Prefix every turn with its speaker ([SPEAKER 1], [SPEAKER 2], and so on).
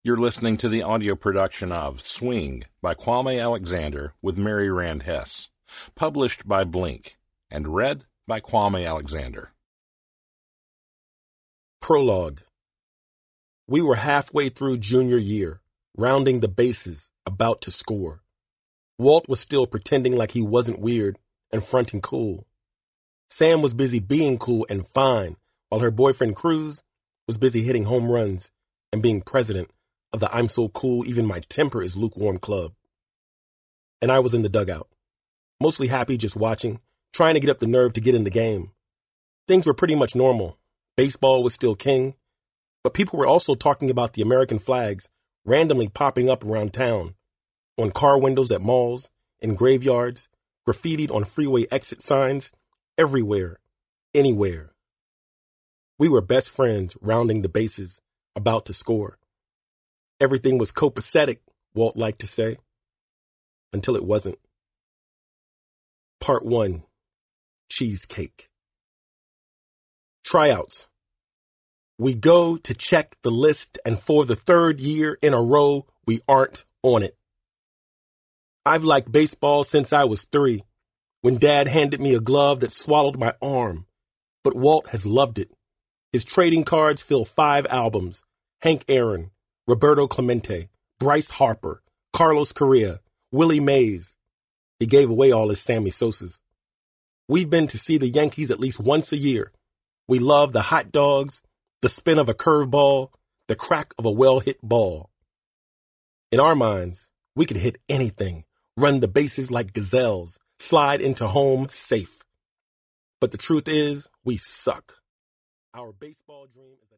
[SPEAKER 1] You're listening to the audio production of Swing by Kwame Alexander with Mary Rand Hess, published by Blink, and read by Kwame Alexander.
[SPEAKER 2] Prologue. We were halfway through junior year, rounding the bases, about to score. Walt was still pretending like he wasn't weird and fronting cool. Sam was busy being cool and fine, while her boyfriend Cruz was busy hitting home runs and being president of the I'm so cool even my temper is lukewarm club. And I was in the dugout, mostly happy just watching, trying to get up the nerve to get in the game. Things were pretty much normal. Baseball was still king, but people were also talking about the American flags randomly popping up around town, on car windows at malls, in graveyards, graffitied on freeway exit signs, everywhere, anywhere. We were best friends rounding the bases, about to score. Everything was copacetic, Walt liked to say, until it wasn't. Part 1. Cheesecake. Tryouts. We go to check the list, and for the third year in a row, we aren't on it. I've liked baseball since I was 3, when Dad handed me a glove that swallowed my arm. But Walt has loved it. His trading cards fill 5 albums: Hank Aaron, Roberto Clemente, Bryce Harper, Carlos Correa, Willie Mays. He gave away all his Sammy Sosas. We've been to see the Yankees at least once a year. We love the hot dogs, the spin of a curveball, the crack of a well-hit ball. In our minds, we could hit anything, run the bases like gazelles, slide into home safe. But the truth is, we suck. Our baseball dream is